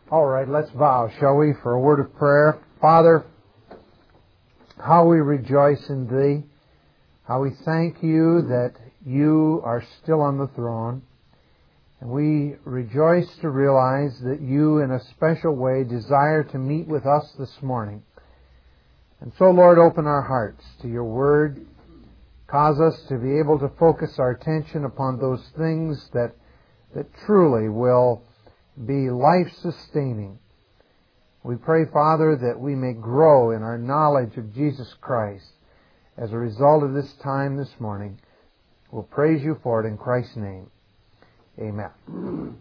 All right, let's bow, shall we, for a word of prayer. Father, how we rejoice in Thee, how we thank You that You are still on the throne, and we rejoice to realize that You, in a special way, desire to meet with us this morning. And so, Lord, open our hearts to Your Word. Cause us to be able to focus our attention upon those things that truly will be life-sustaining. We pray, Father, that we may grow in our knowledge of Jesus Christ as a result of this time this morning. We'll praise You for it in Christ's name. Amen.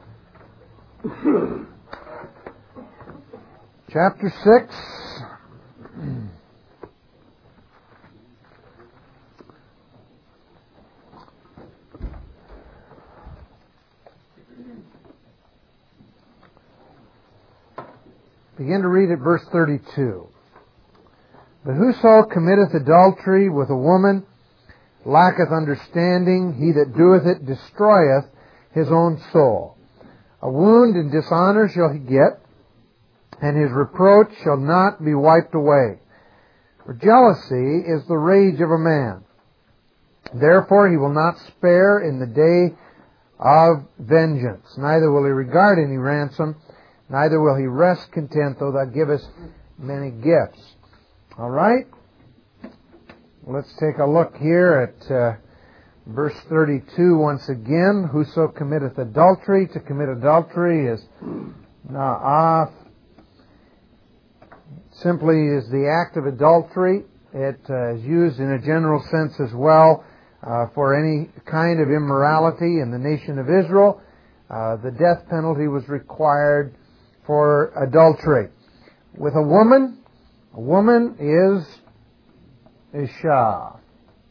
Chapter 6. Begin to read at verse 32. But whoso committeth adultery with a woman lacketh understanding. He that doeth it destroyeth his own soul. A wound and dishonor shall he get, and his reproach shall not be wiped away. For jealousy is the rage of a man. Therefore he will not spare in the day of vengeance, neither will he regard any ransom, neither will he rest content, though thou givest many gifts. All right? Let's take a look here at verse 32 once again. Whoso committeth adultery. To commit adultery is na'af. Simply is the act of adultery. It is used in a general sense as well for any kind of immorality in the nation of Israel. The death penalty was required for adultery. With a woman is Isha,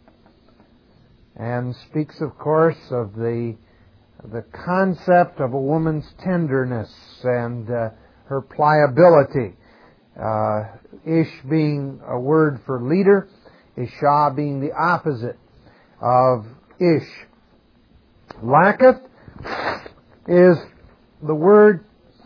and speaks, of course, of the concept of a woman's tenderness and her pliability. Ish being a word for leader, Isha being the opposite of Ish. Lacketh is the word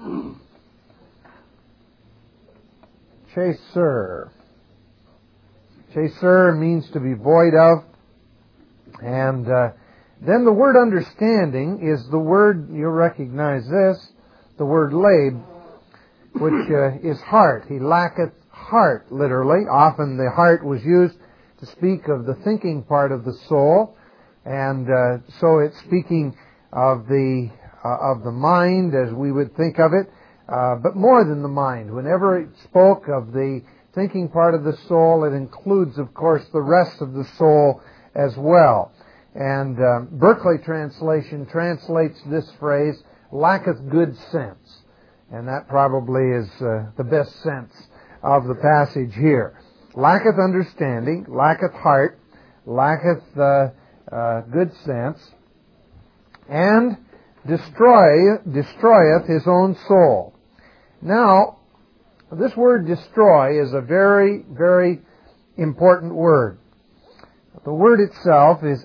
chaser. Chaser means to be void of. And then the word understanding is the word, you'll recognize this, the word lab, which is heart. He lacketh heart, literally. Often the heart was used to speak of the thinking part of the soul. And so it's speaking of the mind as we would think of it. But more than the mind. Whenever it spoke of the thinking part of the soul, it includes, of course, the rest of the soul as well. And Berkeley translation translates this phrase, lacketh good sense. And that probably is the best sense of the passage here. Lacketh understanding, lacketh heart, lacketh good sense, and destroyeth his own soul. Now, this word destroy is a very, very important word. The word itself is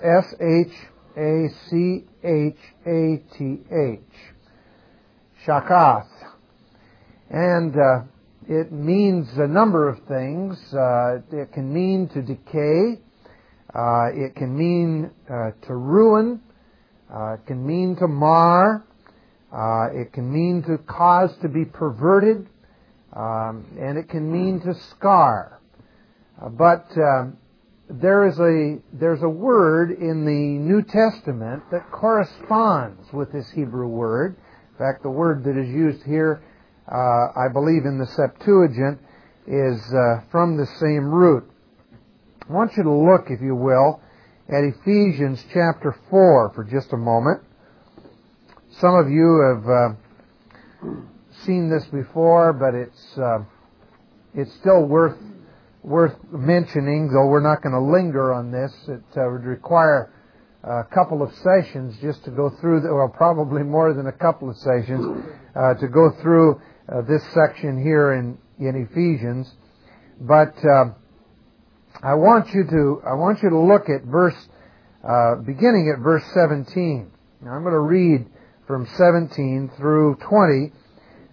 S-H-A-C-H-A-T-H. Shakath. And it means a number of things. It can mean to decay. It can mean to ruin. It can mean to mar. It can mean to cause to be perverted. And it can mean to scar. But there's a word in the New Testament that corresponds with this Hebrew word. In fact, the word that is used here, I believe in the Septuagint, is from the same root. I want you to look, if you will, at Ephesians chapter 4 for just a moment. Some of you have seen this before, but it's still worth mentioning, though we're not going to linger on this. It would require a couple of sessions just to go through, well, probably more than a couple of sessions, to go through this section here in Ephesians. But I want you to look at beginning at verse 17. Now I'm going to read from 17 through 20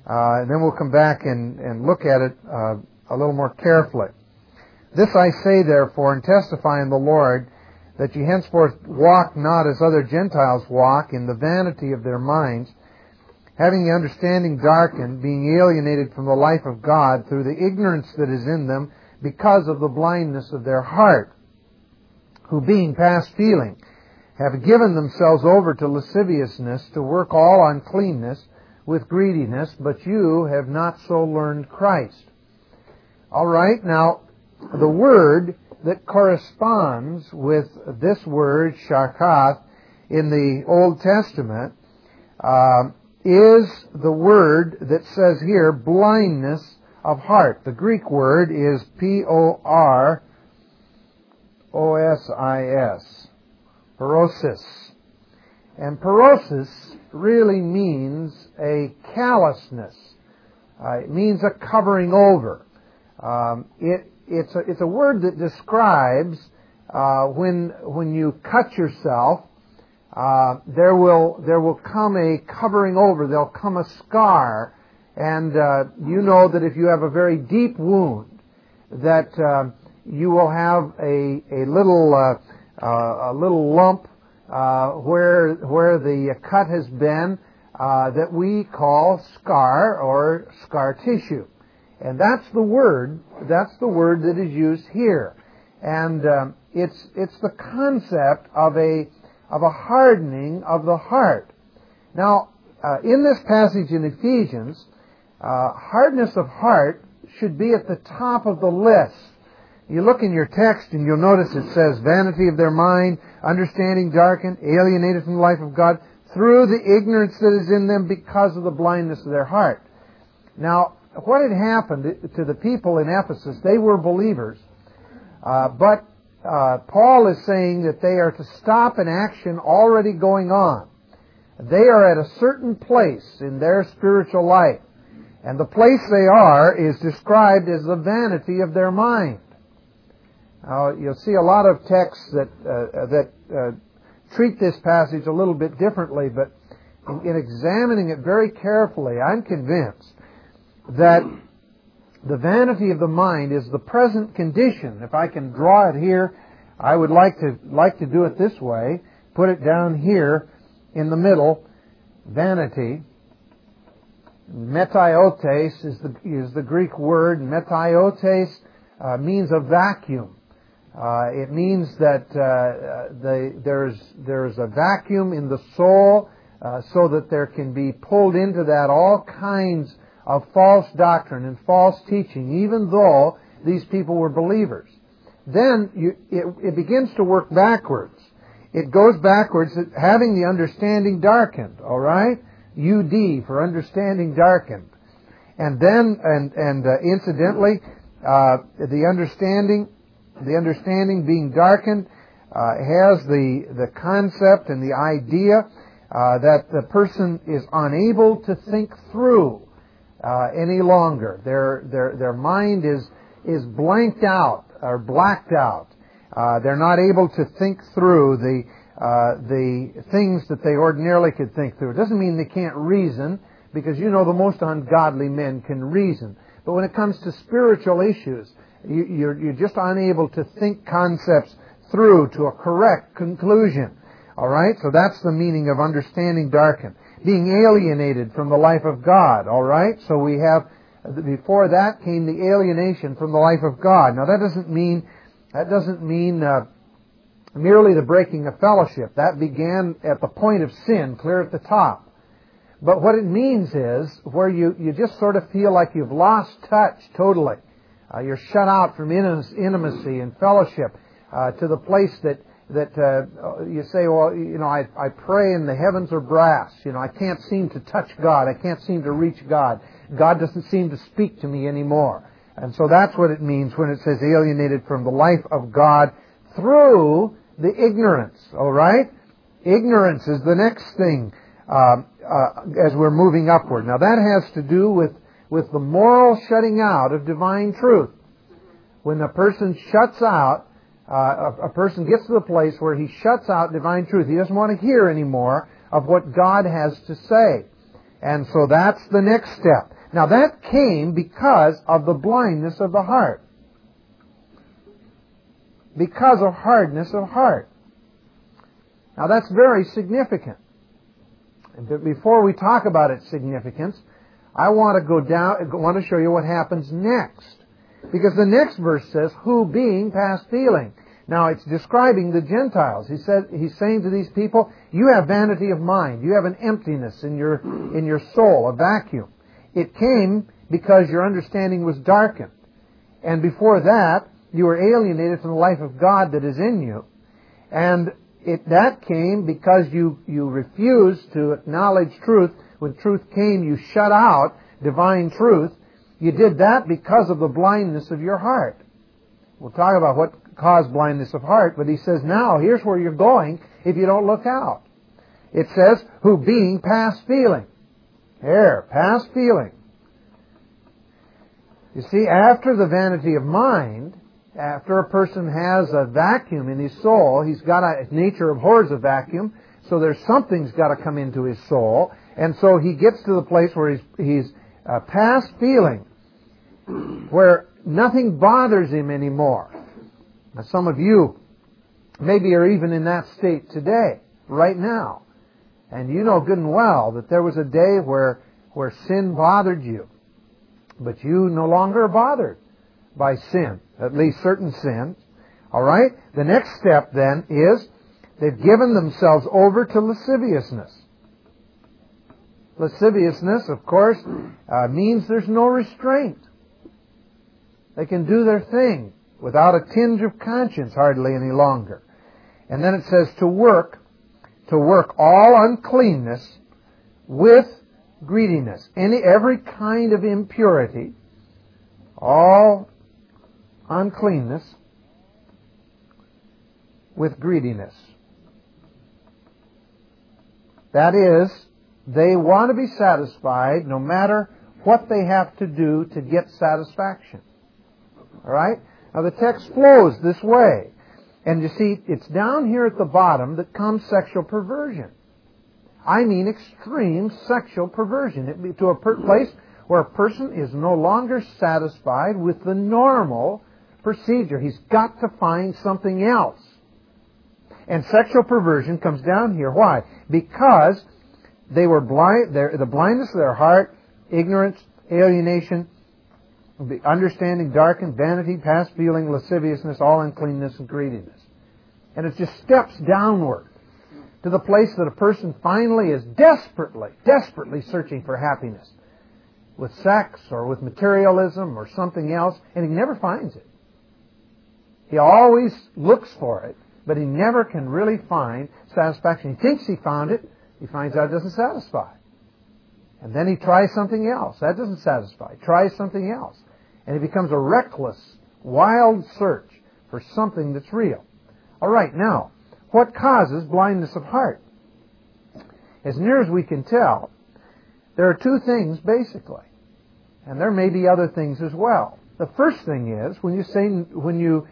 And then we'll come back and look at it a little more carefully. This I say, therefore, and testify in the Lord, that ye henceforth walk not as other Gentiles walk, in the vanity of their minds, having the understanding darkened, being alienated from the life of God through the ignorance that is in them, because of the blindness of their heart, who being past feeling, have given themselves over to lasciviousness, to work all uncleanness with greediness, but you have not so learned Christ. All right, now, the word that corresponds with this word, shakath, in the Old Testament, is the word that says here, blindness of heart. The Greek word is P-O-R-O-S-I-S, parosis. And parosis really means a callousness. It means a covering over. It's a word that describes when you cut yourself, there will come a covering over. There'll come a scar, and you know that if you have a very deep wound, that you will have a little lump where the cut has been that we call scar or scar tissue. And that's the word that is used here. And it's the concept of a hardening of the heart. Now, in this passage in Ephesians, hardness of heart should be at the top of the list. You look in your text and you'll notice it says, vanity of their mind, understanding darkened, alienated from the life of God, through the ignorance that is in them because of the blindness of their heart. Now, what had happened to the people in Ephesus, they were believers, but Paul is saying that they are to stop an action already going on. They are at a certain place in their spiritual life, and the place they are is described as the vanity of their mind. Now, you'll see a lot of texts that treat this passage a little bit differently, but in examining it very carefully, I'm convinced that the vanity of the mind is the present condition. If I can draw it here, I would like to do it this way. Put it down here in the middle. Vanity. Metaiotes is the Greek word. Metaiotes means a vacuum. It means that there's a vacuum in the soul, so that there can be pulled into that all kinds of false doctrine and false teaching, even though these people were believers. Then it begins to work backwards. It goes backwards, having the understanding darkened, all right? UD for understanding darkened. And then, incidentally, the understanding being darkened has the concept and the idea that the person is unable to think through any longer. Their mind is blanked out or blacked out. They're not able to think through the things that they ordinarily could think through. It doesn't mean they can't reason, because you know the most ungodly men can reason. But when it comes to spiritual issues, you're just unable to think concepts through to a correct conclusion. All right? So that's the meaning of understanding darkened. Being alienated from the life of God. All right? So we have, before that came the alienation from the life of God. Now that doesn't mean merely the breaking of fellowship. That began at the point of sin, clear at the top. But what it means is where you just sort of feel like you've lost touch totally. You're shut out from intimacy and fellowship to the place that you say, well, you know, I pray and the heavens are brass. You know, I can't seem to touch God. I can't seem to reach God. God doesn't seem to speak to me anymore. And so that's what it means when it says alienated from the life of God through the ignorance. All right? Ignorance is the next thing as we're moving upward. Now that has to do with the moral shutting out of divine truth. When a person shuts out, a person gets to the place where he shuts out divine truth. He doesn't want to hear anymore of what God has to say. And so that's the next step. Now that came because of the blindness of the heart. Because of hardness of heart. Now that's very significant. But before we talk about its significance, I want to show you what happens next. Because the next verse says, who being past feeling. Now it's describing the Gentiles. He's saying to these people, you have vanity of mind. You have an emptiness in your soul, a vacuum. It came because your understanding was darkened. And before that, you were alienated from the life of God that is in you. And that came because you refused to acknowledge truth. When truth came, you shut out divine truth. You did that because of the blindness of your heart. We'll talk about what caused blindness of heart, but he says now, here's where you're going if you don't look out. It says, who being past feeling. Here, past feeling. You see, after the vanity of mind, after a person has a vacuum in his soul, he's got nature abhors a vacuum, so there's something's got to come into his soul, and so he gets to the place where he's past feeling, where nothing bothers him anymore. Now, some of you maybe are even in that state today, right now. And you know good and well that there was a day where sin bothered you. But you no longer are bothered by sin, at least certain sins. All right? The next step then is they've given themselves over to lasciviousness. Lasciviousness, of course, means there's no restraint. They can do their thing without a tinge of conscience hardly any longer. And then it says to work all uncleanness with greediness. Every kind of impurity, all uncleanness with greediness. That is, they want to be satisfied no matter what they have to do to get satisfaction. All right? Now the text flows this way. And you see, it's down here at the bottom that comes sexual perversion. I mean extreme sexual perversion. To a place where a person is no longer satisfied with the normal procedure. He's got to find something else. And sexual perversion comes down here. Why? Because they were blind. The blindness of their heart, ignorance, alienation, the understanding darkened, vanity, past feeling, lasciviousness, all uncleanness, and greediness. And it just steps downward to the place that a person finally is desperately searching for happiness with sex or with materialism or something else, and he never finds it. He always looks for it, but he never can really find satisfaction. He thinks he found it, he finds out it doesn't satisfy. And then he tries something else. That doesn't satisfy. He tries something else. And it becomes a reckless, wild search for something that's real. All right, now, what causes blindness of heart? As near as we can tell, there are two things basically. And there may be other things as well. The first thing is when you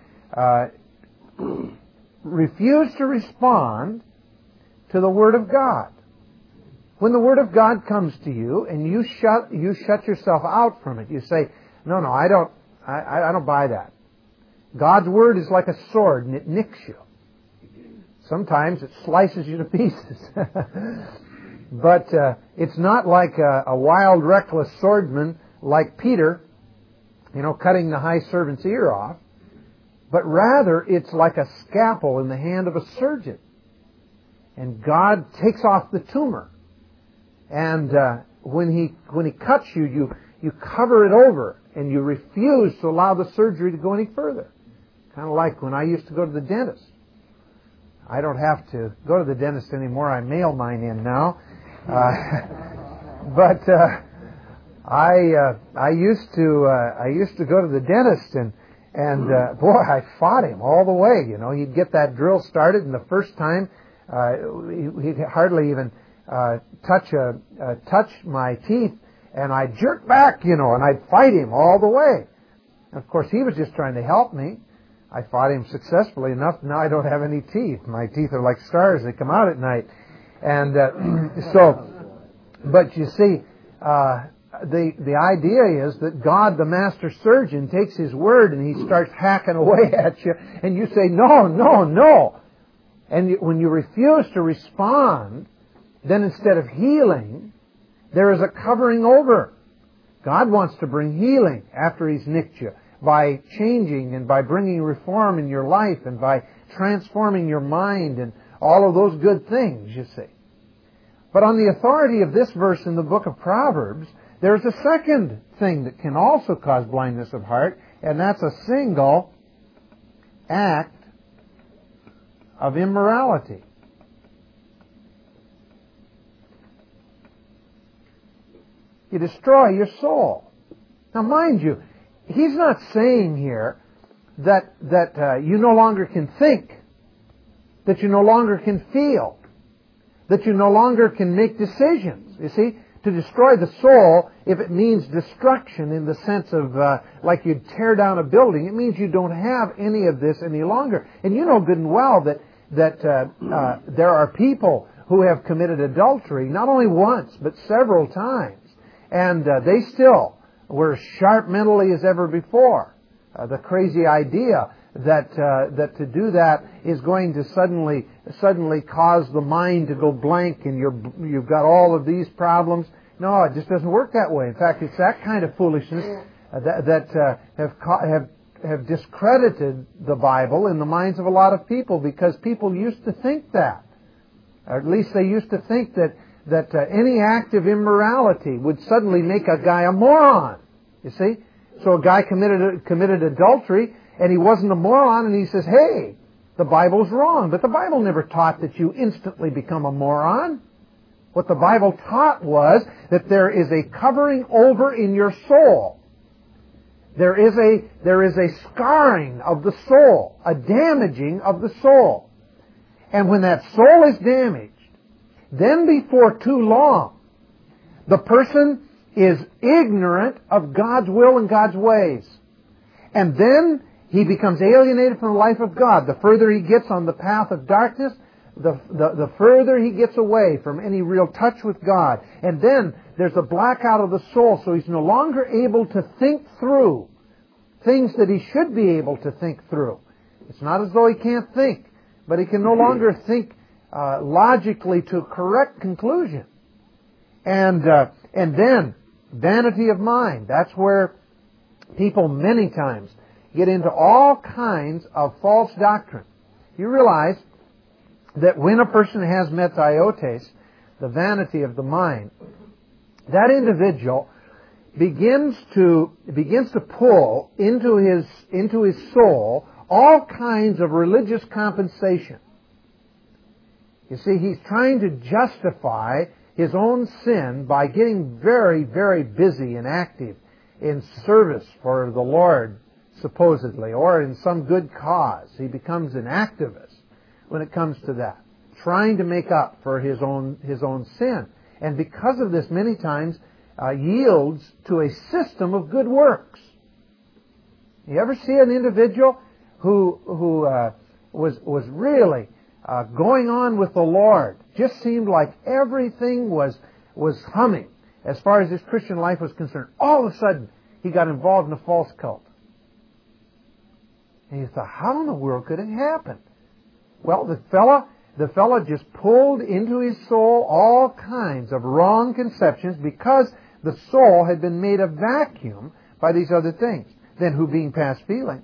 refuse to respond to the Word of God. When the Word of God comes to you and you shut yourself out from it, you say, no, I don't buy that. God's Word is like a sword and it nicks you. Sometimes it slices you to pieces. But it's not like a wild, reckless swordsman like Peter, cutting the high servant's ear off. But rather, it's like a scalpel in the hand of a surgeon. And God takes off the tumor. And when He cuts you, you cover it over and you refuse to allow the surgery to go any further. Kind of like when I used to go to the dentist. I don't have to go to the dentist anymore. I mail mine in now. But I used to go to the dentist and boy, I fought him all the way. He'd get that drill started, and the first time he'd hardly even touch my teeth, and I'd jerk back, and I'd fight him all the way. And of course, he was just trying to help me. I fought him successfully enough. Now I don't have any teeth. My teeth are like stars. They come out at night. And but you see, the idea is that God, the master surgeon, takes His word and He starts hacking away at you, and you say, no, no, no. And when you refuse to respond, then instead of healing, there is a covering over. God wants to bring healing after He's nicked you by changing and by bringing reform in your life and by transforming your mind and all of those good things, you see. But on the authority of this verse in the book of Proverbs, there's a second thing that can also cause blindness of heart, and that's a single act of immorality. You destroy your soul. Now mind you, he's not saying here that you no longer can think, that you no longer can feel, that you no longer can make decisions. You see, to destroy the soul, if it means destruction in the sense of like you'd tear down a building, it means you don't have any of this any longer. And you know good and well that there are people who have committed adultery not only once but several times, and they still were sharp mentally as ever before. The crazy idea that to do that is going to suddenly cause the mind to go blank and you've got all of these problems. No, it just doesn't work that way. In fact, it's that kind of foolishness that have discredited the Bible in the minds of a lot of people, because people used to think that, or at least they used to think that any act of immorality would suddenly make a guy a moron. You see, so a guy committed adultery. And he wasn't a moron, and he says, hey, the Bible's wrong. But the Bible never taught that you instantly become a moron. What the Bible taught was that there is a covering over in your soul. There is a scarring of the soul, a damaging of the soul. And when that soul is damaged, then before too long, the person is ignorant of God's will and God's ways. And then he becomes alienated from the life of God. The further he gets on the path of darkness, the further he gets away from any real touch with God. And then there's a blackout of the soul, so he's no longer able to think through things that he should be able to think through. It's not as though he can't think, but he can no longer think logically to a correct conclusion. And then vanity of mind. That's where people many times get into all kinds of false doctrine. You realize that when a person has metaiotes, the vanity of the mind, that individual begins to pull into his soul all kinds of religious compensation. You see, he's trying to justify his own sin by getting very, very busy and active in service for the Lord, supposedly, or in some good cause. He becomes an activist when it comes to that, trying to make up for his own sin. And because of this, many times yields to a system of good works. You ever see an individual who was really going on with the Lord? Just seemed like everything was humming as far as his Christian life was concerned. All of a sudden, he got involved in a false cult. And you thought, how in the world could it happen? Well, the fella just pulled into his soul all kinds of wrong conceptions because the soul had been made a vacuum by these other things. Then who being past feeling,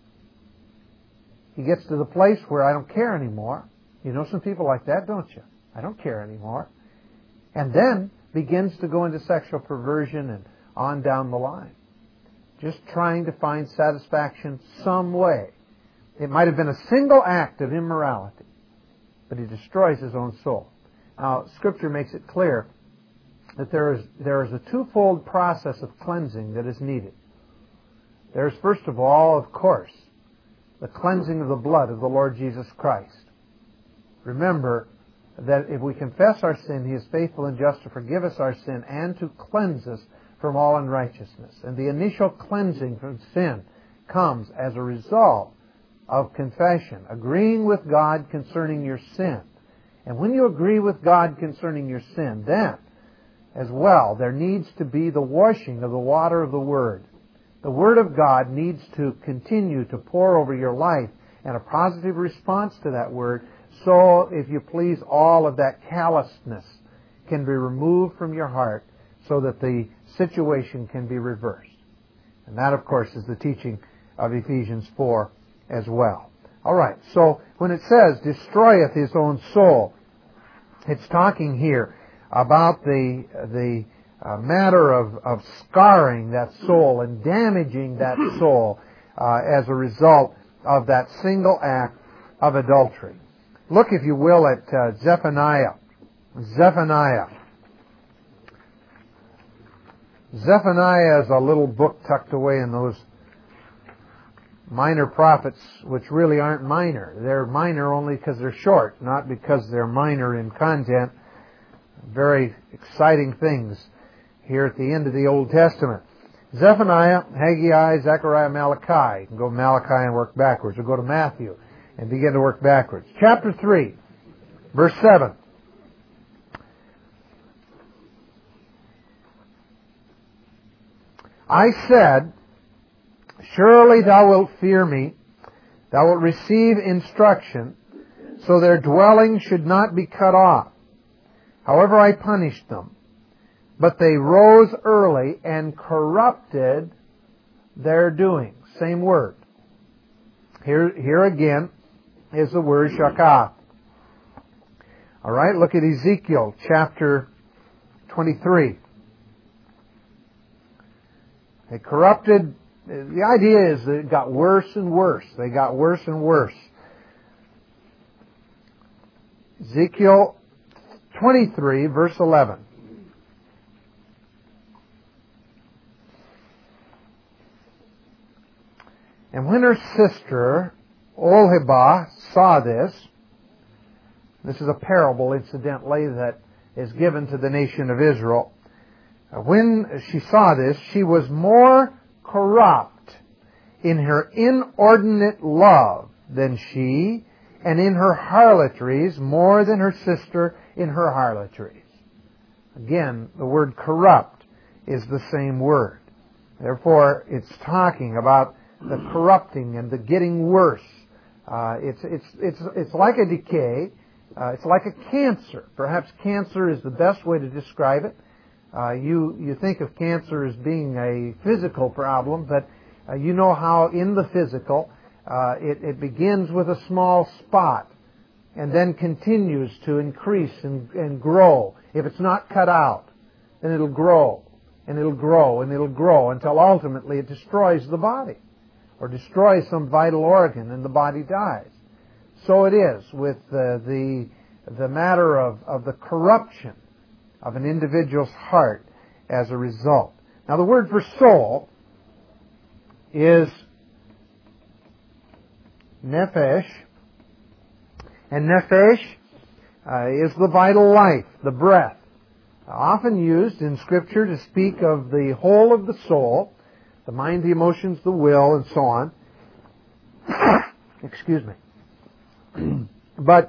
he gets to the place where I don't care anymore. You know some people like that, don't you? I don't care anymore. And then begins to go into sexual perversion and on down the line. Just trying to find satisfaction some way. It might have been a single act of immorality, but he destroys his own soul. Now, Scripture makes it clear that there is a twofold process of cleansing that is needed. There's, first of all, of course, the cleansing of the blood of the Lord Jesus Christ. Remember that if we confess our sin, He is faithful and just to forgive us our sin and to cleanse us from all unrighteousness. And the initial cleansing from sin comes as a result of confession, agreeing with God concerning your sin. And when you agree with God concerning your sin, then as well. There needs to be the washing of the water of the Word. The Word of God needs to continue to pour over your life and a positive response to that Word, so, if you please, all of that callousness can be removed from your heart so that the situation can be reversed. And that, of course, is the teaching of Ephesians 4 as well. All right, so when it says, destroyeth his own soul, it's talking here about the matter of scarring that soul and damaging that soul as a result of that single act of adultery. Look, if you will, at Zephaniah. Zephaniah is a little book tucked away in those minor prophets, which really aren't minor. They're minor only because they're short, not because they're minor in content. Very exciting things here at the end of the Old Testament. Zephaniah, Haggai, Zechariah, Malachi. You can go to Malachi and work backwards, or go to Matthew and begin to work backwards. Chapter 3, verse 7. I said, surely thou wilt fear me, thou wilt receive instruction, so their dwelling should not be cut off. However, I punished them. But they rose early and corrupted their doing. Same word. Here again is the word shakah. All right, look at Ezekiel chapter 23. They corrupted. The idea is that it got worse and worse. They got worse and worse. Ezekiel 23, verse 11. And when her sister, Oholibah, saw this is a parable, incidentally, that is given to the nation of Israel. When she saw this, she was more corrupt in her inordinate love than she, and in her harlotries more than her sister in her harlotries. Again, the word corrupt is the same word. Therefore, it's talking about the corrupting and the getting worse. It's like a decay. It's like a cancer. Perhaps cancer is the best way to describe it. You think of cancer as being a physical problem, but you know how in the physical it begins with a small spot and then continues to increase and grow. If it's not cut out, then it'll grow and it'll grow and it'll grow until ultimately it destroys the body or destroys some vital organ and the body dies. So it is with the matter of the corruption of an individual's heart as a result. Now the word for soul is nephesh, and nephesh is the vital life, the breath, often used in Scripture to speak of the whole of the soul, the mind, the emotions, the will, and so on. Excuse me. But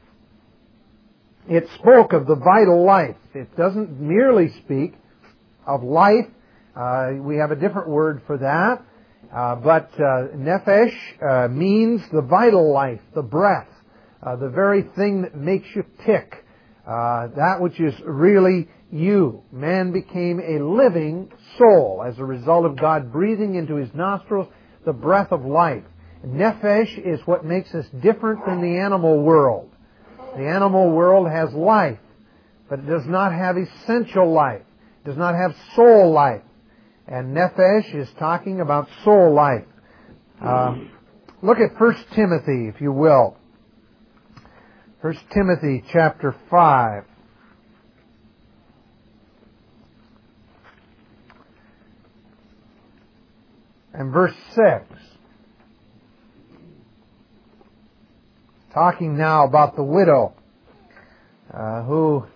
it spoke of the vital life. It doesn't merely speak of life. We have a different word for that. But nephesh means the vital life, the breath, the very thing that makes you tick, that which is really you. Man became a living soul as a result of God breathing into his nostrils the breath of life. Nephesh is what makes us different than the animal world. The animal world has life, but it does not have essential life. It does not have soul life. And nephesh is talking about soul life. Look at 1 Timothy, if you will. 1 Timothy chapter 5. And verse 6. Talking now about the widow who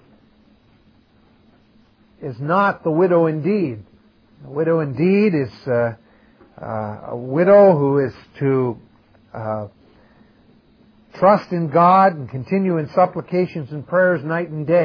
is not the widow indeed. The widow indeed is a widow who is to trust in God and continue in supplications and prayers night and day.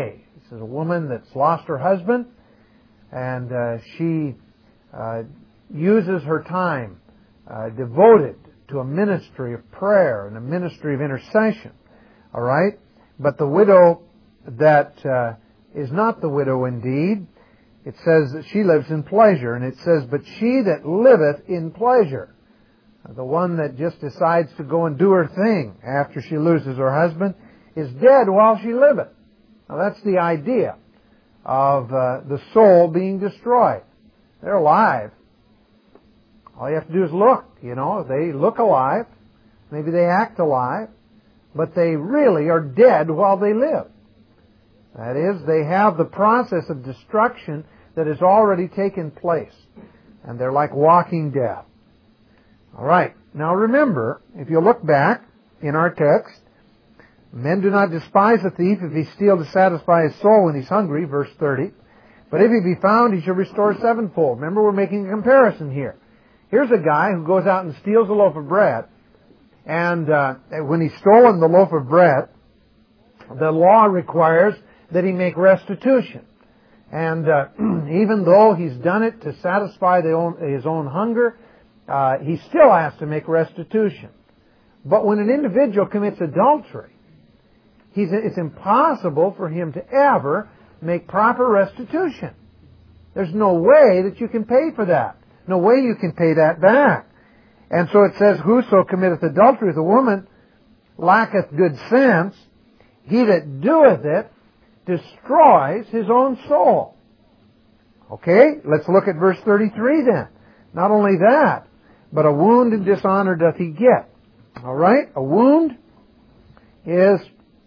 This is a woman that's lost her husband, and she uses her time devoted to a ministry of prayer and a ministry of intercession. All right? But the widow that is not the widow indeed, it says that she lives in pleasure. And it says, but she that liveth in pleasure, the one that just decides to go and do her thing after she loses her husband, is dead while she liveth. Now that's the idea of the soul being destroyed. They're alive. All you have to do is look. They look alive. Maybe they act alive. But they really are dead while they live. That is, they have the process of destruction that has already taken place. And they're like walking dead. All right. Now remember, if you look back in our text, men do not despise a thief if he steal to satisfy his soul when he's hungry, verse 30. But if he be found, he shall restore sevenfold. Remember, we're making a comparison here. Here's a guy who goes out and steals a loaf of bread. And when he's stolen the loaf of bread, the law requires that he make restitution. And even though he's done it to satisfy his own hunger, he still has to make restitution. But when an individual commits adultery, it's impossible for him to ever make proper restitution. There's no way that you can pay for that. No way you can pay that back. And so it says, whoso committeth adultery with a woman lacketh good sense. He that doeth it destroys his own soul. Okay, let's look at verse 33 then. Not only that, but a wound and dishonor doth he get. All right, a wound is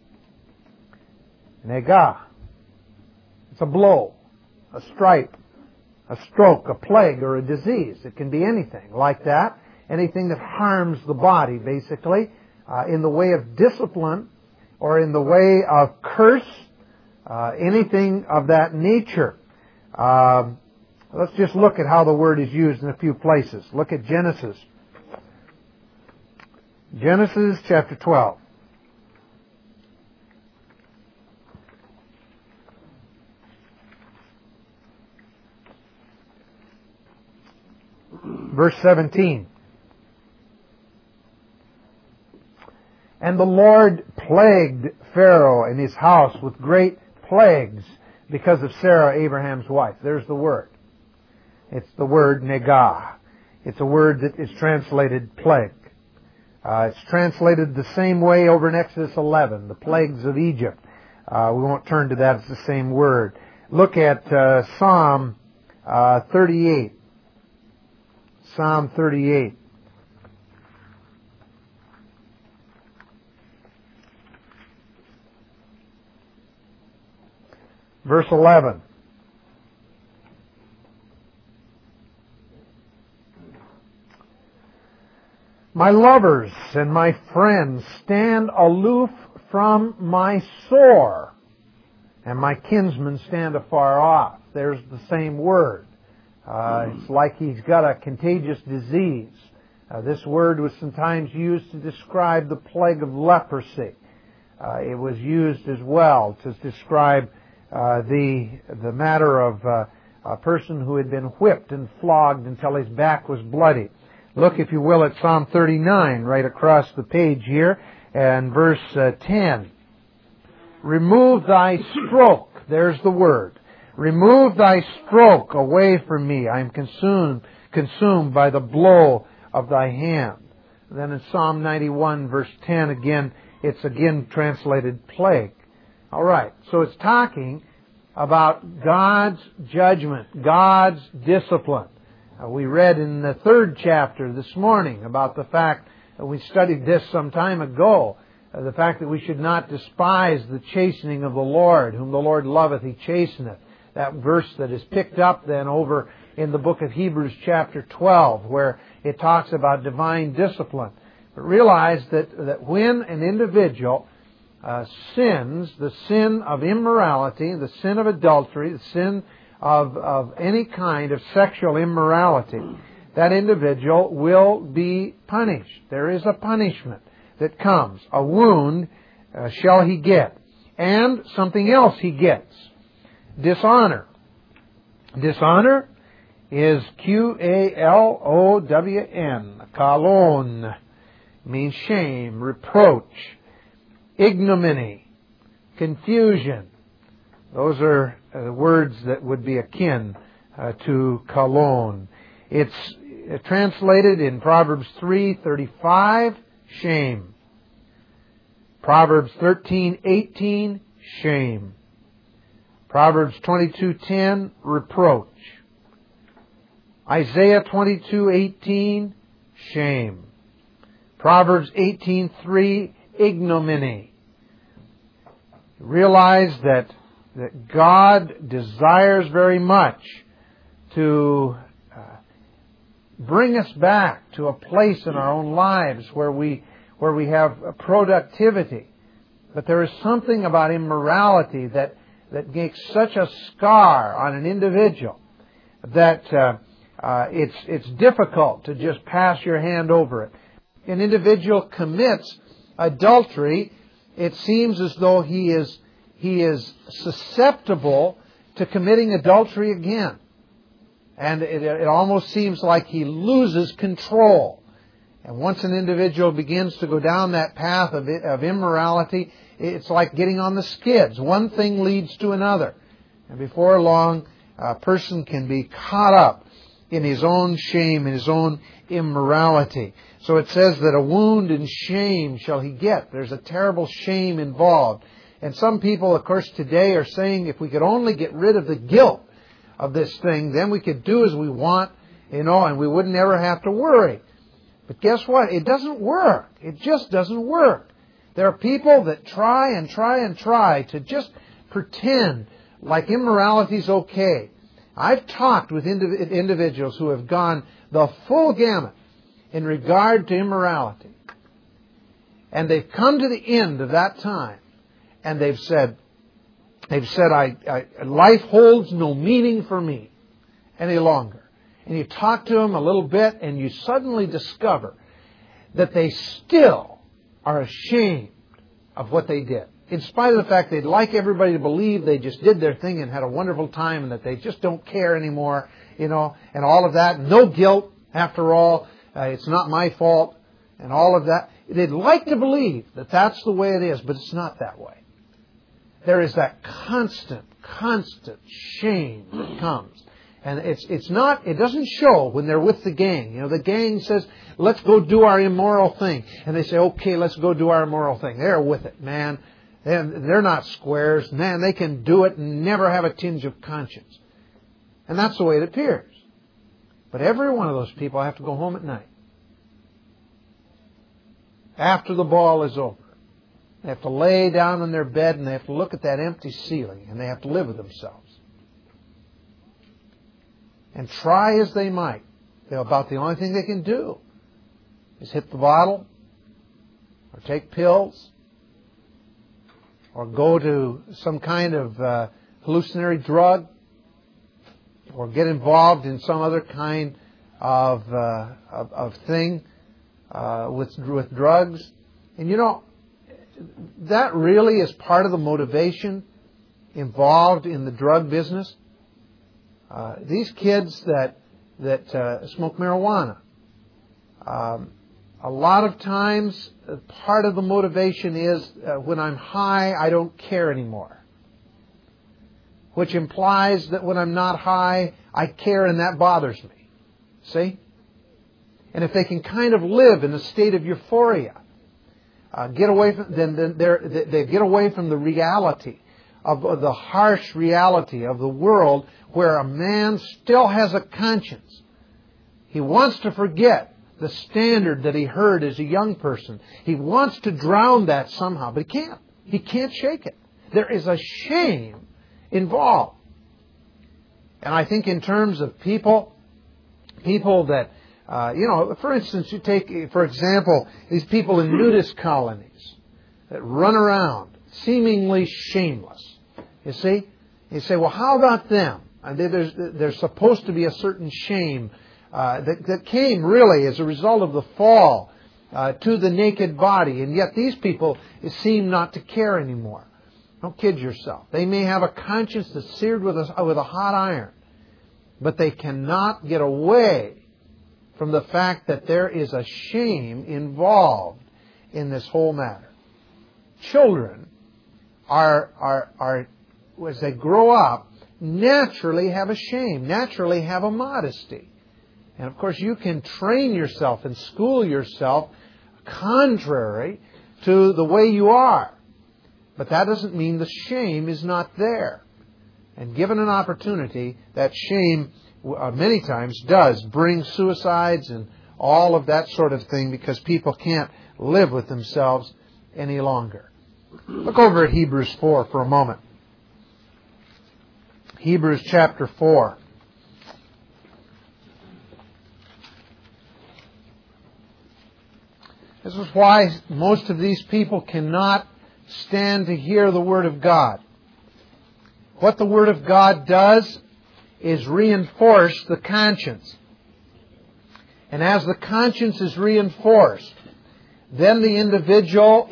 negah. It's a blow, a stripe, a stroke, a plague, or a disease. It can be anything like that. Anything that harms the body, basically, in the way of discipline or in the way of curse, anything of that nature. Let's just look at how the word is used in a few places. Look at Genesis. Genesis chapter 12. Verse 17. And the Lord plagued Pharaoh and his house with great plagues because of Sarah, Abraham's wife. There's the word. It's the word negah. It's a word that is translated plague. It's translated the same way over in Exodus 11, the plagues of Egypt. We won't turn to that. It's the same word. Look at Psalm 38. Psalm 38. Verse 11. My lovers and my friends stand aloof from my sore, and my kinsmen stand afar off. There's the same word. It's like he's got a contagious disease. This word was sometimes used to describe the plague of leprosy. It was used as well to describe the matter of a person who had been whipped and flogged until his back was bloody. Look, if you will, at Psalm 39, right across the page here, and verse 10. Remove thy stroke. There's the word. Remove thy stroke away from me. I am consumed by the blow of thy hand. Then in Psalm 91, verse 10, again, it's again translated plague. All right, so it's talking about God's judgment, God's discipline. We read in the 3rd chapter this morning about the fact that we studied this some time ago, the fact that we should not despise the chastening of the Lord. Whom the Lord loveth, He chasteneth. That verse that is picked up then over in the book of Hebrews chapter 12, where it talks about divine discipline. But realize that when an individual sins, the sin of immorality, the sin of adultery, the sin of any kind of sexual immorality, that individual will be punished. There is a punishment that comes. A wound shall he get. And something else he gets. Dishonor. Dishonor is Q-A-L-O-W-N. Kalon means shame, reproach, ignominy, confusion. Those are words that would be akin to kalon. It's translated in Proverbs 3:35, shame. Proverbs 13:18, shame. Proverbs 22:10, reproach. Isaiah 22:18, shame. Proverbs 18:3, ignominy. Realize that God desires very much to bring us back to a place in our own lives where we have productivity. But there is something about immorality that makes such a scar on an individual that it's difficult to just pass your hand over it. An individual commits adultery, it seems as though he is susceptible to committing adultery again. And it almost seems like he loses control. And once an individual begins to go down that path of immorality, it's like getting on the skids. One thing leads to another. And before long, a person can be caught up in his own shame, in his own immorality. So it says that a wound and shame shall he get. There's a terrible shame involved. And some people, of course, today are saying if we could only get rid of the guilt of this thing, then we could do as we want, and we wouldn't ever have to worry. But guess what? It doesn't work. It just doesn't work. There are people that try to just pretend like immorality's okay. I've talked with individuals who have gone the full gamut in regard to immorality. And they've come to the end of that time. And they've said, life holds no meaning for me any longer. And you talk to them a little bit and you suddenly discover that they still are ashamed of what they did. In spite of the fact they'd like everybody to believe they just did their thing and had a wonderful time and that they just don't care anymore, and all of that. No guilt, after all. It's not my fault and all of that. They'd like to believe that that's the way it is, but it's not that way. There is that constant shame that comes. And it doesn't show when they're with the gang. The gang says, let's go do our immoral thing. And they say, okay, let's go do our immoral thing. They're with it, man. They're not squares. Man, they can do it and never have a tinge of conscience. And that's the way it appears. But every one of those people have to go home at night. After the ball is over. They have to lay down in their bed and they have to look at that empty ceiling and they have to live with themselves. And try as they might, about the only thing they can do is hit the bottle or take pills or go to some kind of hallucinatory drug or get involved in some other kind of thing with drugs. And that really is part of the motivation involved in the drug business. These kids that smoke marijuana, a lot of times part of the motivation is when I'm high, I don't care anymore. Which implies that when I'm not high, I care and that bothers me. See? And if they can kind of live in a state of euphoria, get away from they get away from the reality of the harsh reality of the world where a man still has a conscience. He wants to forget the standard that he heard as a young person. He wants to drown that somehow, but he can't. He can't shake it. There is a shame involved. And I think in terms of people that for instance, you take, for example, these people in nudist colonies that run around seemingly shameless. You see? You say, well, how about them? And there's supposed to be a certain shame that came really as a result of the fall to the naked body. And yet these people seem not to care anymore. Don't kid yourself. They may have a conscience that's seared with a hot iron, but they cannot get away from the fact that there is a shame involved in this whole matter. Children are as they grow up, naturally have a shame, naturally have a modesty. And of course you can train yourself and school yourself contrary to the way you are. But that doesn't mean the shame is not there. And given an opportunity, that shame many times does bring suicides and all of that sort of thing because people can't live with themselves any longer. Look over at Hebrews 4 for a moment. Hebrews chapter 4. This is why most of these people cannot stand to hear the Word of God. What the Word of God does is reinforce the conscience. And as the conscience is reinforced, then the individual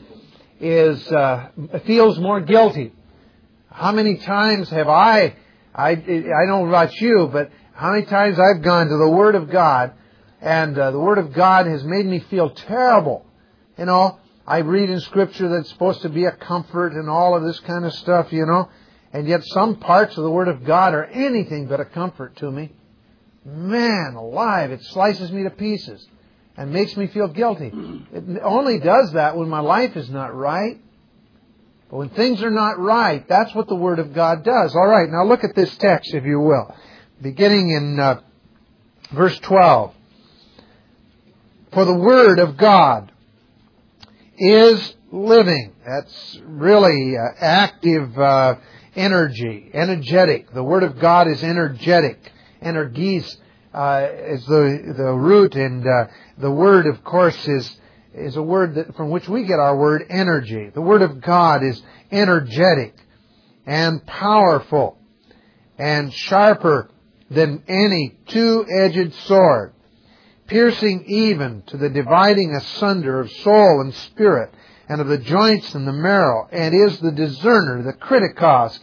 feels more guilty. How many times have I don't know about you, but how many times I've gone to the Word of God and the Word of God has made me feel terrible. You know, I read in Scripture that it's supposed to be a comfort and all of this kind of stuff, you know. And yet some parts of the Word of God are anything but a comfort to me. Man alive, it slices me to pieces and makes me feel guilty. It only does that when my life is not right. But when things are not right, that's what the Word of God does. All right, now look at this text, if you will. Beginning in verse 12. For the Word of God is living. That's really active energy, energetic. The Word of God is energetic. Energies is the root, and the Word, of course, is a word from which we get our word energy. The Word of God is energetic and powerful and sharper than any two-edged sword, piercing even to the dividing asunder of soul and spirit, and of the joints and the marrow, and is the discerner, the kritikos,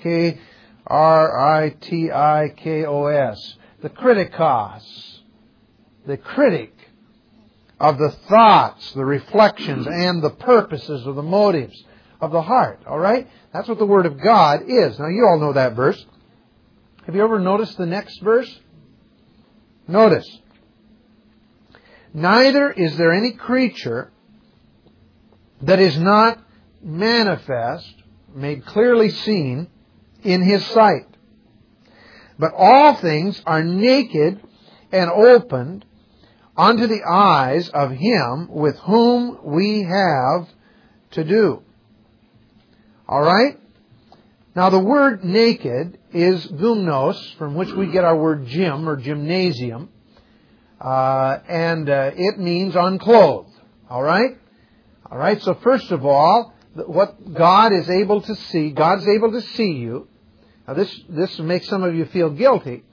K-R-I-T-I-K-O-S, the kritikos, the critic of the thoughts, the reflections, and the purposes of the motives of the heart. All right? That's what the Word of God is. Now, you all know that verse. Have you ever noticed the next verse? Notice. Neither is there any creature that is not manifest, made clearly seen, in His sight. But all things are naked and opened unto the eyes of Him with whom we have to do. All right? Now the word naked is gymnos, from which we get our word gym or gymnasium. And it means unclothed. All right? All right, so first of all, what God is able to see, God's able to see you. Now this makes some of you feel guilty.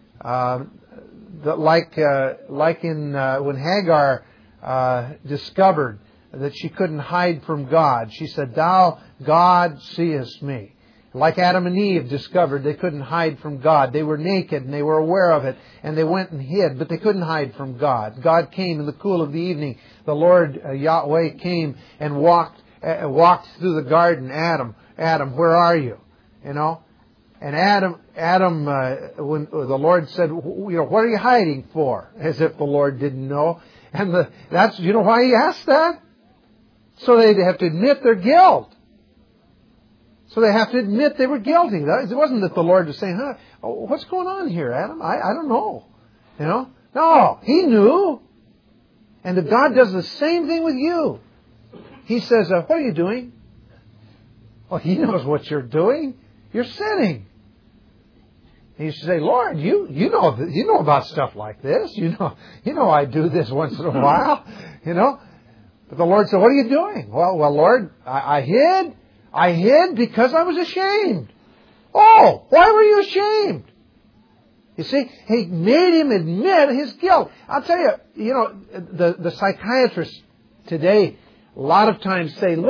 Like in when Hagar discovered that she couldn't hide from God. She said, "Thou, God, seest me." Like Adam and Eve discovered they couldn't hide from God. They were naked and they were aware of it, and they went and hid, but they couldn't hide from God. God came in the cool of the evening. The Lord Yahweh came and walked through the garden. Adam, where are you? You know. And Adam, when the Lord said, "What are you hiding for?" As if the Lord didn't know. And that's you know why He asked that? So they'd have to admit their guilt. So they have to admit they were guilty. It wasn't that the Lord was saying, what's going on here, Adam? I don't know. You know? No, He knew. And that God does the same thing with you. He says, what are you doing? Well, He knows what you're doing. You're sinning. And you should say, Lord, you know about stuff like this. You know I do this once in a while. You know? But the Lord said, what are you doing? Well, Lord, I hid. I hid because I was ashamed. Oh, why were you ashamed? You see, He made him admit his guilt. I'll tell you, the psychiatrists today a lot of times say, look,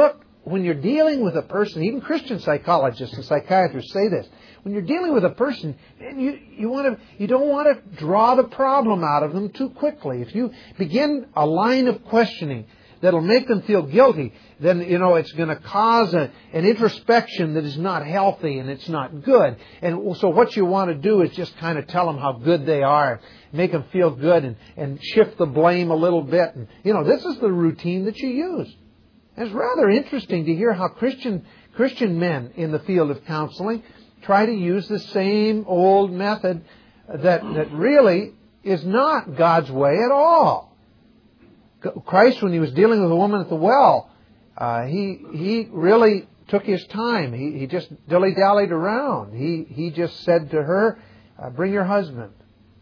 when you're dealing with a person, even Christian psychologists and psychiatrists say this, when you're dealing with a person, you don't want to draw the problem out of them too quickly. If you begin a line of questioning that'll make them feel guilty, then, it's going to cause an introspection that is not healthy and it's not good. And so what you want to do is just kind of tell them how good they are, make them feel good and shift the blame a little bit. And, this is the routine that you use. And it's rather interesting to hear how Christian men in the field of counseling try to use the same old method that really is not God's way at all. Christ, when He was dealing with a woman at the well, He really took His time. He just dilly-dallied around. He just said to her, bring your husband.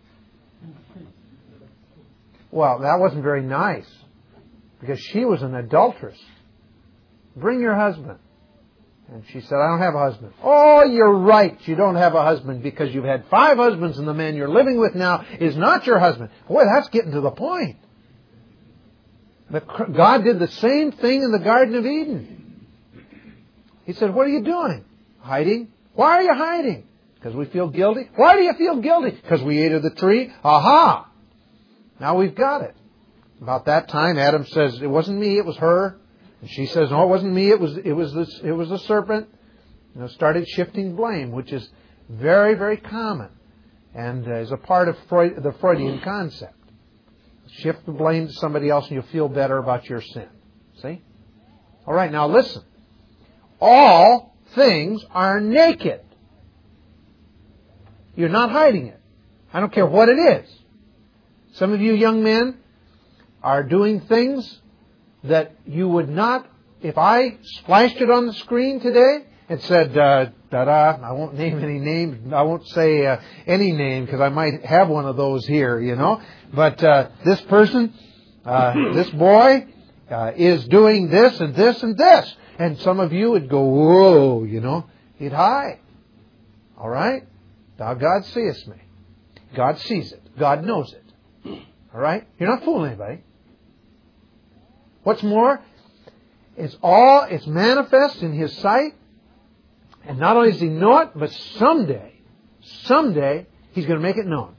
Well, that wasn't very nice, because she was an adulteress. Bring your husband. And she said, I don't have a husband. Oh, you're right. You don't have a husband because you've had 5 husbands and the man you're living with now is not your husband. Boy, that's getting to the point. But God did the same thing in the Garden of Eden. He said, what are you doing? Hiding. Why are you hiding? Because we feel guilty. Why do you feel guilty? Because we ate of the tree. Aha! Now we've got it. About that time, Adam says, it wasn't me, it was her. And she says, no, it wasn't me, it was the serpent. Started shifting blame, which is very, very common and is a part of the Freudian concept. Shift the blame to somebody else and you'll feel better about your sin. See? All right, now listen. All things are naked. You're not hiding it. I don't care what it is. Some of you young men are doing things that you would not, if I splashed it on the screen today and said, I won't name any names, I won't say any name because I might have one of those here, But this person, this boy, is doing this and this and this. And some of you would go, whoa, you'd hide. All right? Thou God seest me. God sees it. God knows it. All right? You're not fooling anybody. What's more, it's manifest in His sight. And not only does He know it, but someday, He's going to make it known.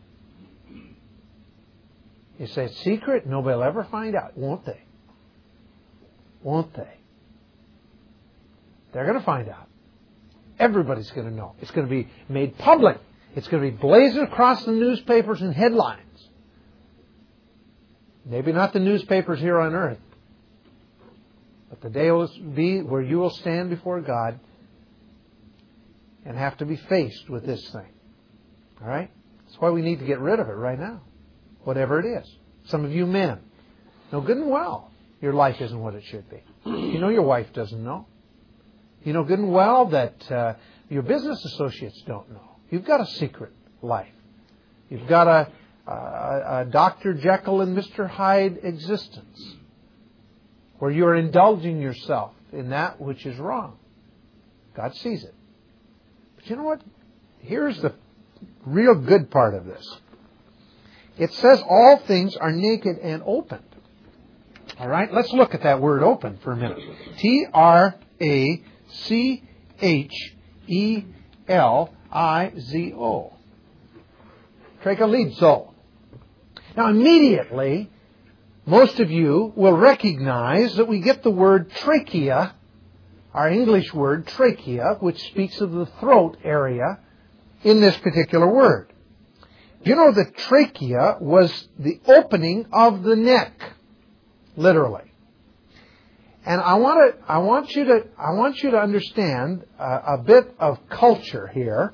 You say it's secret, nobody will ever find out. Won't they? Won't they? They're going to find out. Everybody's going to know. It's going to be made public. It's going to be blazoned across the newspapers and headlines. Maybe not the newspapers here on earth. But the day will be where you will stand before God and have to be faced with this thing. All right? That's why we need to get rid of it right now. Whatever it is. Some of you men know good and well your life isn't what it should be. Your wife doesn't know. You know good and well that your business associates don't know. You've got a secret life. You've got a Dr. Jekyll and Mr. Hyde existence where you're indulging yourself in that which is wrong. God sees it. But you know what? Here's the real good part of this. It says all things are naked and opened. All right? Let's look at that word open for a minute. Trachelizo. Trachelizo. Now immediately, most of you will recognize that we get the word trachea, our English word trachea, which speaks of the throat area, in this particular word. You know that trachea was the opening of the neck, literally. And I want you to understand a bit of culture here.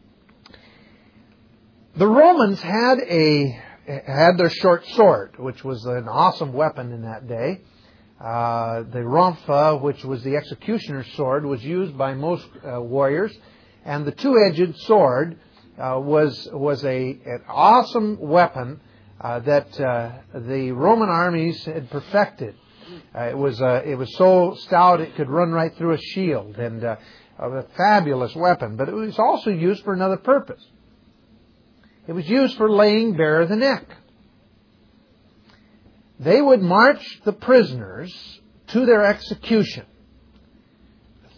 The Romans had their short sword, which was an awesome weapon in that day. The rhompa, which was the executioner's sword, was used by most warriors, and the two-edged sword was an awesome weapon that the Roman armies had perfected. It was so stout it could run right through a shield, and a fabulous weapon. But it was also used for another purpose. It was used for laying bare the neck. They would march the prisoners to their execution.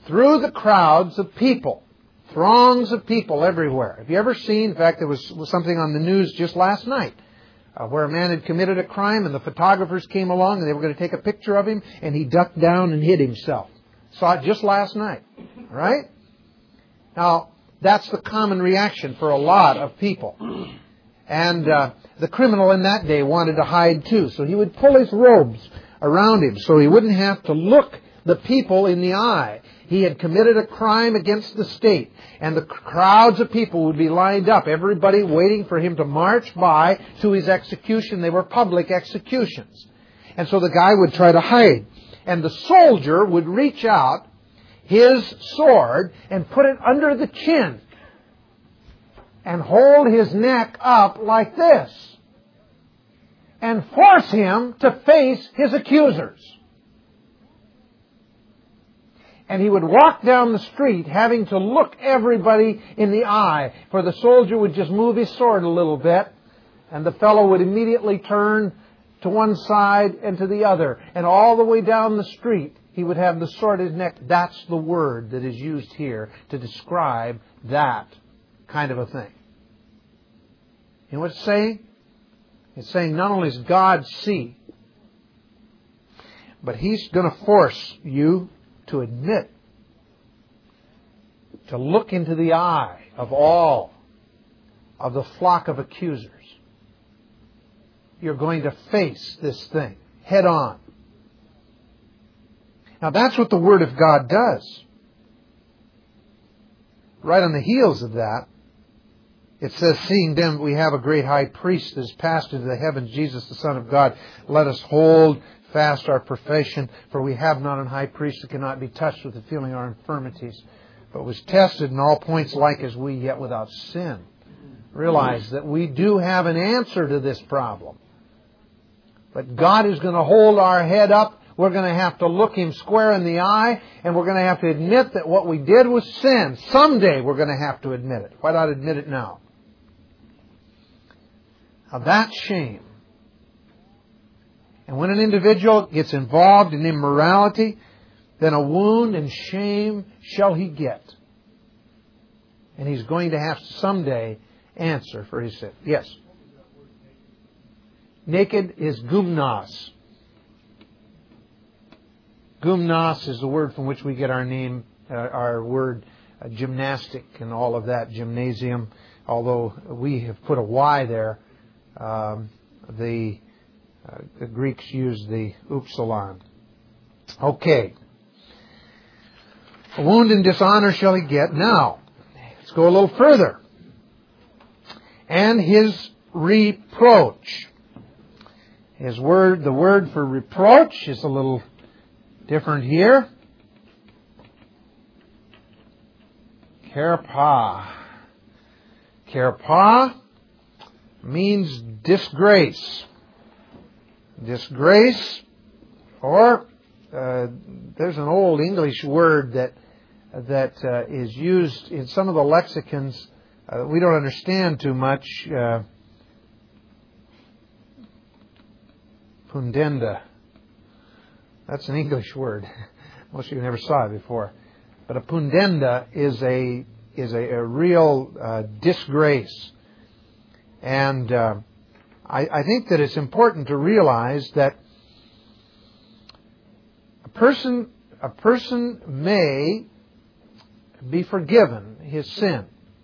through the crowds of people, throngs of people everywhere. Have you ever seen, in fact, there was something on the news just last night, where a man had committed a crime and the photographers came along and they were going to take a picture of him and he ducked down and hid himself. Saw it just last night, right? Now, that's the common reaction for a lot of people. And the criminal in that day wanted to hide too, so he would pull his robes around him so he wouldn't have to look the people in the eye. He had committed a crime against the state, and the crowds of people would be lined up, everybody waiting for him to march by to his execution. They were public executions. And so the guy would try to hide. And the soldier would reach out his sword and put it under the chin and hold his neck up like this and force him to face his accusers. And he would walk down the street having to look everybody in the eye, for the soldier would just move his sword a little bit and the fellow would immediately turn to one side and to the other. And all the way down the street he would have the sword at his neck. That's the word that is used here to describe that kind of a thing. You know what it's saying? It's saying not only does God see, but He's going to force you to admit, to look into the eye of all of the flock of accusers. You're going to face this thing head on. Now that's what the Word of God does. Right on the heels of that, it says, seeing then we have a great high priest that has passed into the heavens, Jesus the Son of God, let us hold fast our profession, for we have not an high priest that cannot be touched with the feeling of our infirmities, but was tested in all points like as we, yet without sin. Realize that we do have an answer to this problem. But God is going to hold our head up. We're going to have to look Him square in the eye, and we're going to have to admit that what we did was sin. Someday we're going to have to admit it. Why not admit it now? Now that's shame. And when an individual gets involved in immorality, then a wound and shame shall he get. And he's going to have to someday answer for his sin. Yes? Naked is gumnos. Gumnos is the word from which we get our name, our word gymnastic and all of that, gymnasium. Although we have put a Y there, the Greeks use the upsilon. Okay. A wound and dishonor shall he get. Now, let's go a little further. And his reproach. The word for reproach is a little different here. Kerpa. Kerpa means disgrace. Disgrace, or there's an old English word that is used in some of the lexicons that we don't understand too much. Pundenda. That's an English word. Most of you never saw it before. But a pundenda is a real disgrace. And I think that it's important to realize that a person may be forgiven his sin.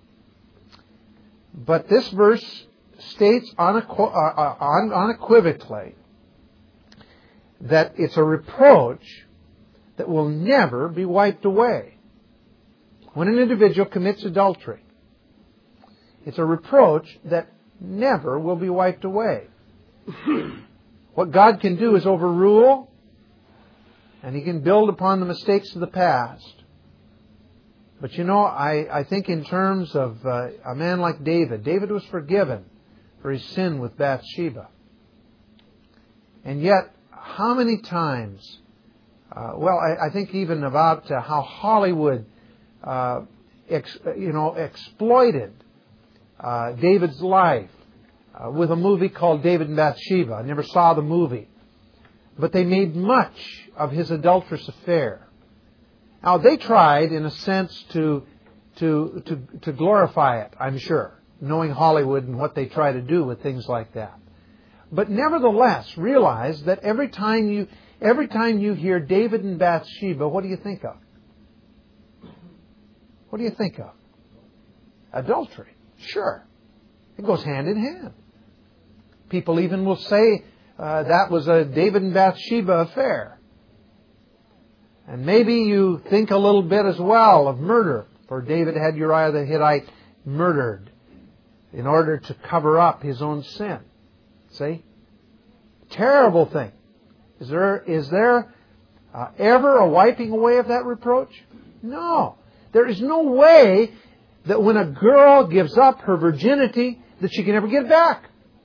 But this verse states unequivocally that it's a reproach that will never be wiped away. When an individual commits adultery, it's a reproach that never will be wiped away. What God can do is overrule, and He can build upon the mistakes of the past. But you know, I think in terms of a man like David. David was forgiven for his sin with Bathsheba. And yet, how many times, I think even about how Hollywood exploited David's life with a movie called David and Bathsheba. I never saw the movie. But they made much of his adulterous affair. Now, they tried, in a sense, to glorify it, I'm sure, knowing Hollywood and what they try to do with things like that. But nevertheless, realize that every time you hear David and Bathsheba, what do you think of? What do you think of? Adultery. Sure. It goes hand in hand. People even will say that was a David and Bathsheba affair. And maybe you think a little bit as well of murder, for David had Uriah the Hittite murdered in order to cover up his own sin. See? Terrible thing. Is there ever a wiping away of that reproach? No. There is no way that when a girl gives up her virginity that she can ever get it back.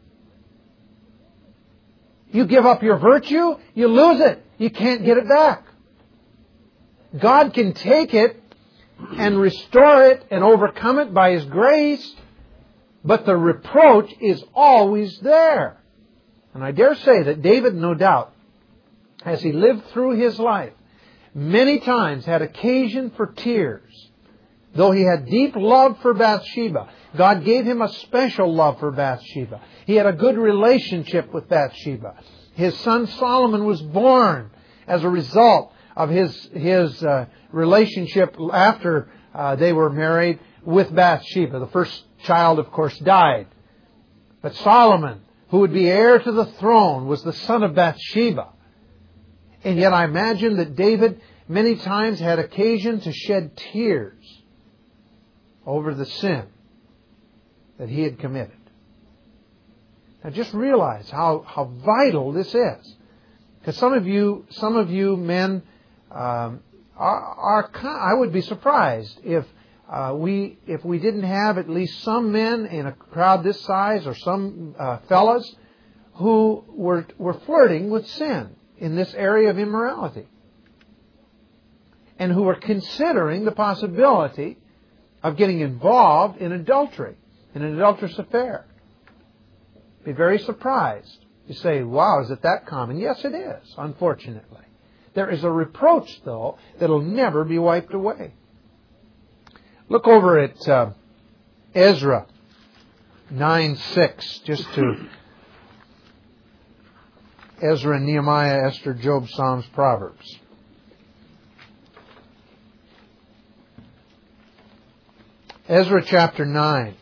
You give up your virtue, you lose it. You can't get it back. God can take it and restore it and overcome it by His grace, but the reproach is always there. And I dare say that David, no doubt, as he lived through his life, many times had occasion for tears. Though he had deep love for Bathsheba, God gave him a special love for Bathsheba. He had a good relationship with Bathsheba. His son Solomon was born as a result of his relationship after they were married with Bathsheba. The first child, of course, died. But Solomon, who would be heir to the throne, was the son of Bathsheba. And yet I imagine that David many times had occasion to shed tears over the sin that he had committed. Now just realize how vital this is. Because some of you men are I would be surprised if we didn't have at least some men in a crowd this size, or some fellas who were flirting with sin in this area of immorality, and who were considering the possibility of getting involved in adultery, in an adulterous affair. Be very surprised. You say, wow, is it that common? Yes, it is, unfortunately. There is a reproach, though, that will never be wiped away. Look over at Ezra 9:6, just to Ezra, Nehemiah, Esther, Job, Psalms, Proverbs. Ezra chapter 9.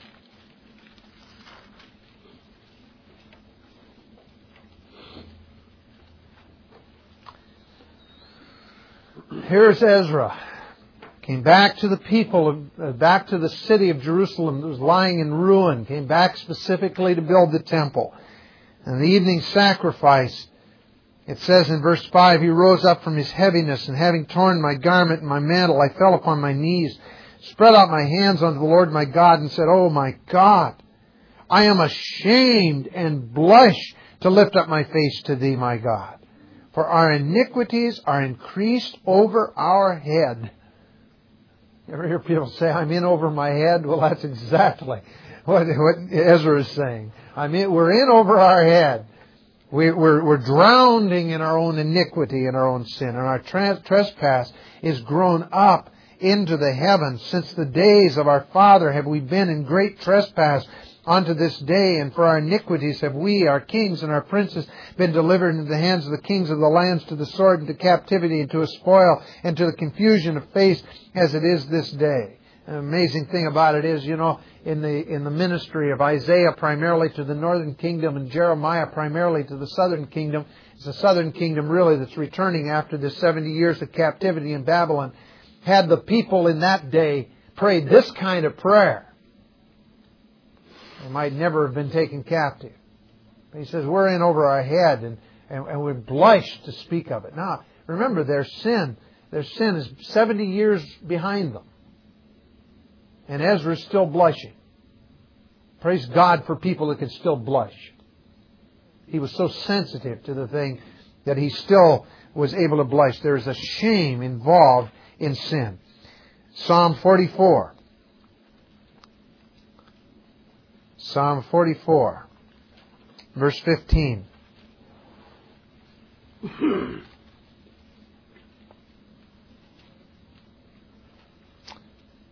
Here's Ezra. Came back to the people, back to the city of Jerusalem that was lying in ruin. Came back specifically to build the temple. And the evening sacrifice, it says in verse 5, he rose up from his heaviness, and having torn my garment and my mantle, I fell upon my knees, spread out my hands unto the Lord my God, and said, Oh my God, I am ashamed and blush to lift up my face to Thee, my God. For our iniquities are increased over our head. You ever hear people say, I'm in over my head? Well, that's exactly what Ezra is saying. We're in over our head. We're drowning in our own iniquity and our own sin. And our trespass is grown up into the heavens. Since the days of our father have we been in great trespass unto this day, and for our iniquities have we, our kings and our princes, been delivered into the hands of the kings of the lands, to the sword and to captivity and to a spoil and to the confusion of face, as it is this day. An amazing thing about it is, in the ministry of Isaiah primarily to the northern kingdom, and Jeremiah primarily to the southern kingdom, it's the southern kingdom really that's returning after the 70 years of captivity in Babylon. Had the people in that day prayed this kind of prayer, they might never have been taken captive. But he says, we're in over our head, and we blush to speak of it. Now, remember, their sin is 70 years behind them. And Ezra is still blushing. Praise God for people that can still blush. He was so sensitive to the thing that he still was able to blush. There is a shame involved in sin. Psalm 44. Psalm 44, verse 15.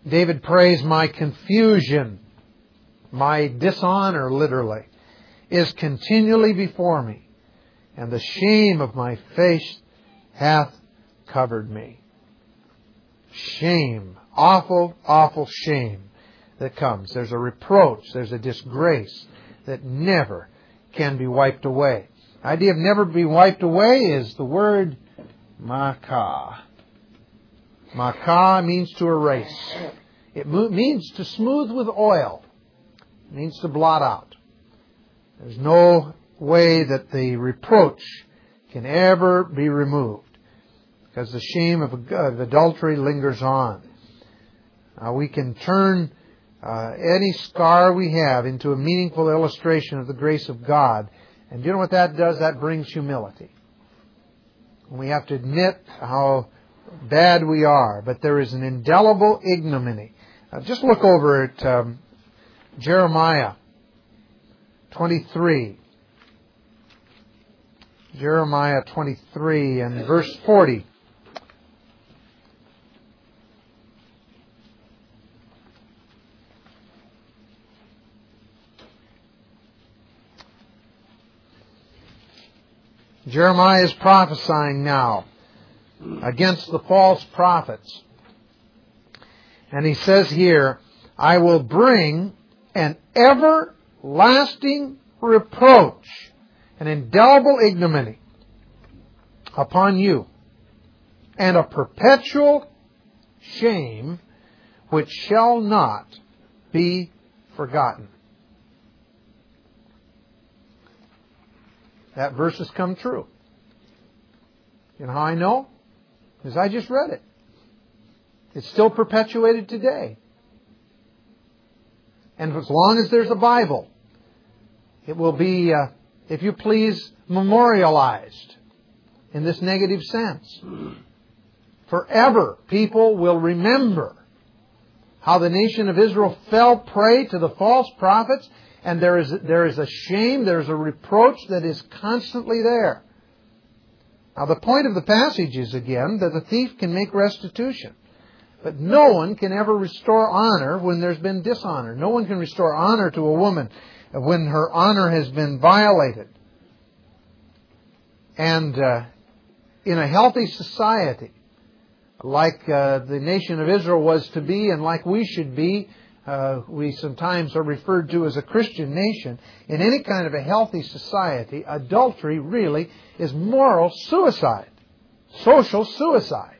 David prays, my confusion, my dishonor, literally, is continually before me, and the shame of my face hath covered me. Shame, awful, awful shame that comes. There's a reproach, there's a disgrace that never can be wiped away. The idea of never be wiped away is the word makah. Makah means to erase. It means to smooth with oil. It means to blot out. There's no way that the reproach can ever be removed, because the shame of adultery lingers on. We can turn any scar we have into a meaningful illustration of the grace of God. And do you know what that does? That brings humility. We have to admit how bad we are, but there is an indelible ignominy. Just look over at Jeremiah 23. Jeremiah 23 and verse 40. Jeremiah is prophesying now against the false prophets. And he says here, I will bring an everlasting reproach, an indelible ignominy upon you, and a perpetual shame which shall not be forgotten. That verse has come true. You know how I know? Because I just read it. It's still perpetuated today. And as long as there's a Bible, it will be, if you please, memorialized in this negative sense. Forever, people will remember how the nation of Israel fell prey to the false prophets, and there is a shame, there is a reproach that is constantly there. Now, the point of the passage is, again, that the thief can make restitution. But no one can ever restore honor when there's been dishonor. No one can restore honor to a woman when her honor has been violated. And in a healthy society, like the nation of Israel was to be and like we should be, we sometimes are referred to as a Christian nation. In any kind of a healthy society, adultery really is moral suicide, social suicide.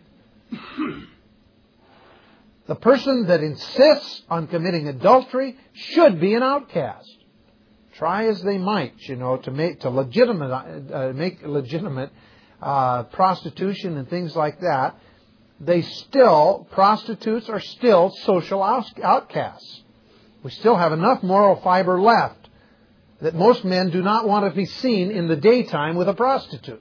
The person that insists on committing adultery should be an outcast. Try as they might, to make legitimate prostitution and things like that. Prostitutes are still social outcasts. We still have enough moral fiber left that most men do not want to be seen in the daytime with a prostitute.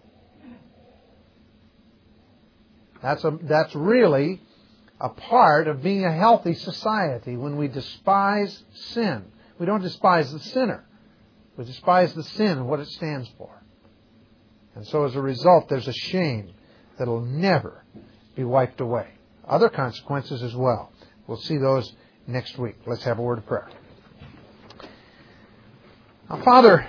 That's really a part of being a healthy society when we despise sin. We don't despise the sinner. We despise the sin and what it stands for. And so as a result, there's a shame that will never be wiped away. Other consequences as well. We'll see those next week. Let's have a word of prayer. Now, Father,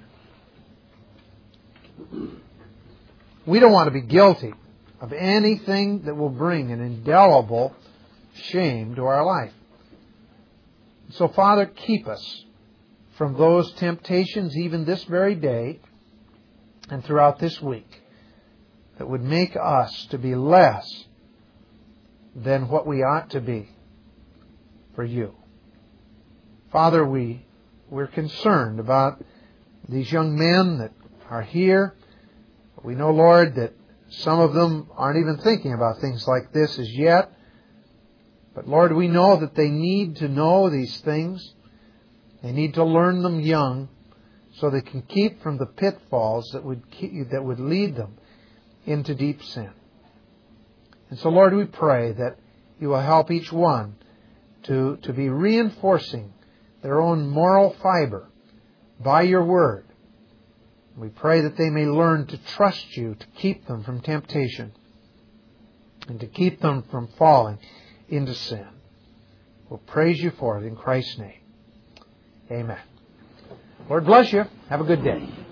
we don't want to be guilty of anything that will bring an indelible shame to our life. So, Father, keep us from those temptations even this very day and throughout this week that would make us to be less than what we ought to be for you. Father, we're concerned about these young men that are here. We know, Lord, that some of them aren't even thinking about things like this as yet. But Lord, we know that they need to know these things. They need to learn them young so they can keep from the pitfalls that would lead them into deep sin. And so, Lord, we pray that you will help each one to be reinforcing their own moral fiber by your word. We pray that they may learn to trust you to keep them from temptation and to keep them from falling into sin. We'll praise you for it in Christ's name. Amen. Lord bless you. Have a good day.